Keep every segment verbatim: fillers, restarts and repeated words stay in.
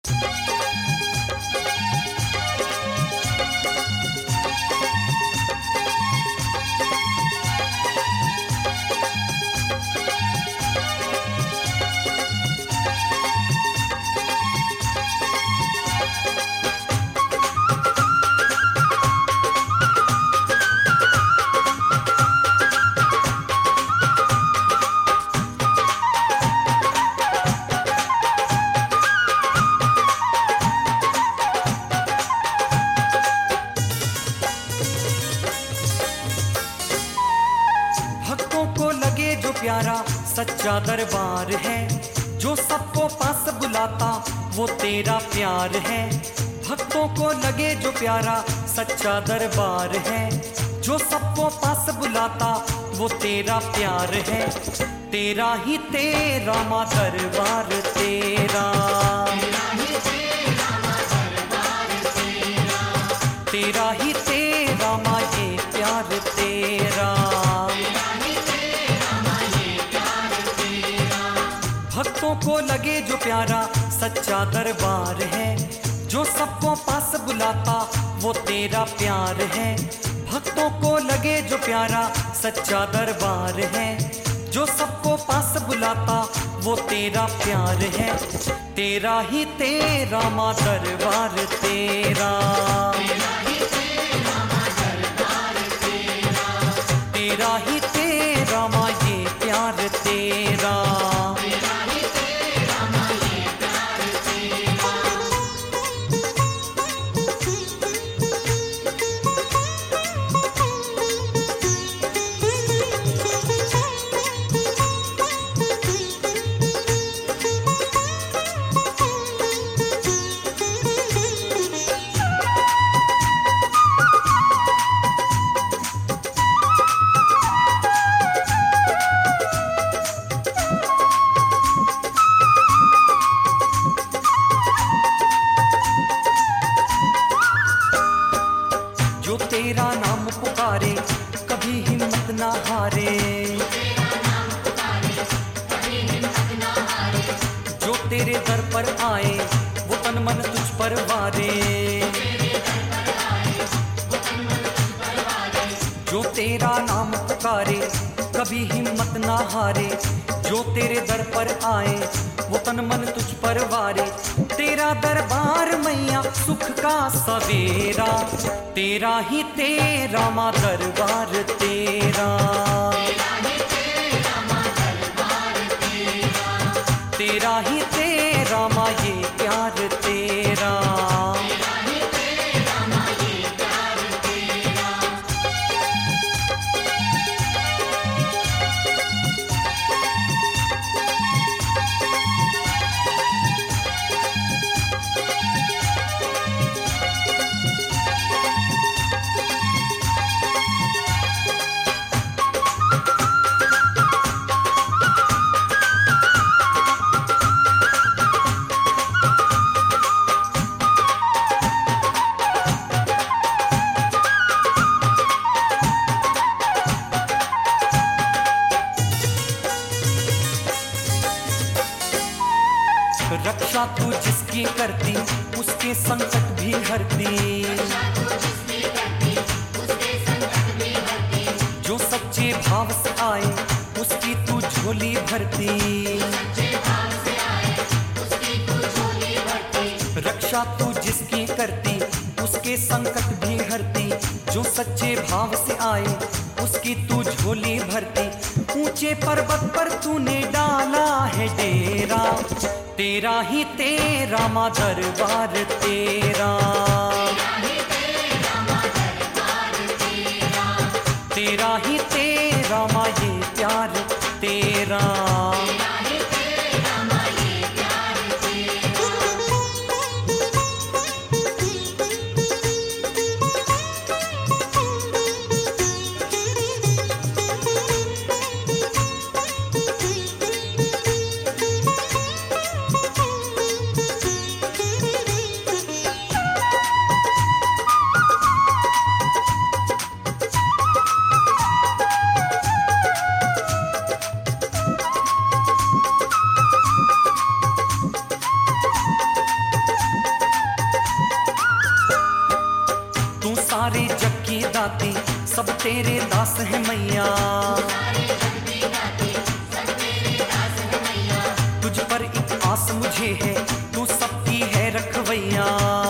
प्यारा सच्चा दरबार है, जो सबको पास बुलाता वो तेरा प्यार है। भक्तों को लगे जो प्यारा सच्चा दरबार है, जो सबको पास बुलाता वो तेरा प्यार है। तेरा ही तेरा माँ दरबार तेरा, तेरा ही तेरा माँ ये प्यार तेरा। भक्तों को लगे जो प्यारा सच्चा दरबार है, जो सबको पास बुलाता वो तेरा प्यार है। भक्तों को लगे जो प्यारा सच्चा दरबार है, जो सबको पास बुलाता वो तेरा प्यार है। तेरा ही तेरा माँ दरबार तेरा, तेरा ही तेरा माँ ये प्यार तेरा। जो तेरा नाम पुकारे कभी हिम्मत ना हारे, जो तेरे दर पर आए वो तन मन तुझ पर वारे। जो तेरा नाम पुकारे कभी हिम्मत ना हारे, जो तेरे दर पर आए वो तन मन तुझ पर वारे। तेरा दरबार मैया सुख का सवेरा, तेरा ही तेरा माँ दरबार तेरा, तेरा ही तेरा माँ ये प्यार तेरा। रक्षा तू जिसकी करती उसके संकट भी हरती, जो सच्चे भाव से आए उसकी तू झोली भरती। रक्षा तू जिसकी करती उसके संकट भी हरती, जो सच्चे भाव से आए उसकी तू झोली भरती। ऊंचे पर्वत पर तूने डाला है डेरा, तेरा ही तेरा माँ दरबार तेरा, तेरा ही तेरा माँ ये प्यार तेरा। सारे जग की दाती सब तेरे दास है मैया। तुझ पर एक आस मुझे है, तू सबकी है रखवैया।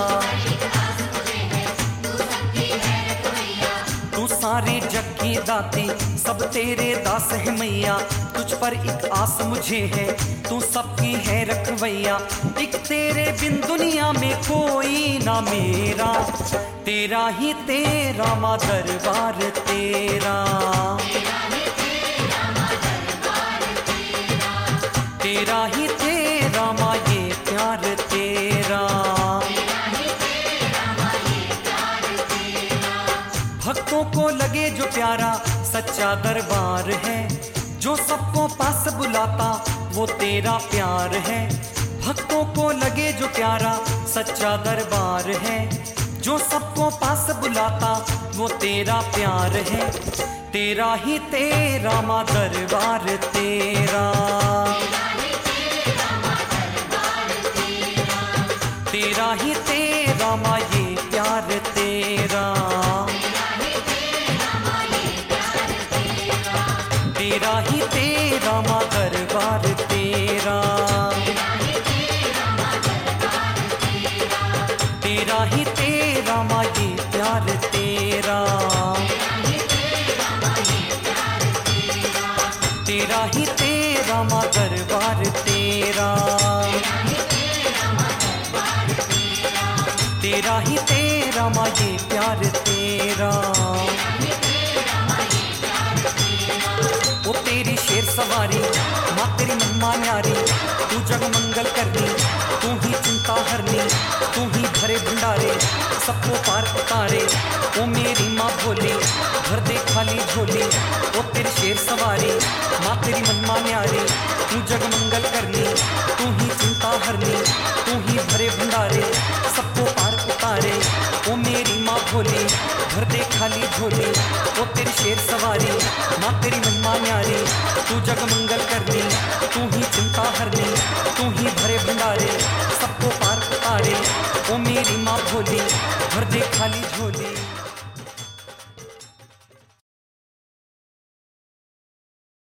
तू सारे जग की दाती सब तेरे दास है मैया। तुझ पर एक आस मुझे है, तू सबकी है रखवैया। एक तेरे बिन दुनिया में कोई ना मेरा, तेरा ही तेरा माँ दरबार तेरा। तेरा ही तेरा माँ ये प्यार तेरा। भक्तों को लगे जो प्यारा सच्चा दरबार है, जो सबको पास बुलाता वो तेरा प्यार है। भक्तों को लगे जो प्यारा सच्चा दरबार है, जो सबको पास बुलाता वो तेरा प्यार है। तेरा ही तेरा माँ दरबार तेरा। तेरा ही तेरा माँ ये प्यार तेरा। तेरा ही तेरा माँ दरबार तेरा। तेरा ही तेरा माँ ये प्यार तेरा। तेरा ही तेरा माँ दरबार तेरा। तेरा ही तेरा माँ ये प्यार तेरा। वो तेरी शेर सवारी माँ तेरी महिमा न्यारी, तू जग मंगल करनी, तू ही चिंता हरनी, तू ही भरे भंडारे सबको पार उतारे। ओ मेरी माँ भोली भर दे खाली झोली। वो तेरी शेर सवारी माँ तेरी महिमा न्यारी, तू जग मंगल करनी, तू ही चिंता हरनी, तू ही भरे भंडारे सबको पार उतारे। ओ मेरी माँ भोली भर दे खाली झोली। वो तेरी शेर सवारी माँ तेरी महिमा न्यारी, तू जग मंगल करनी, तू ही चिंता हरनी, तू ही भरे भंडारे सबको पार उतारे। ओ मेरी माँ भोली भर दे खाली झोली।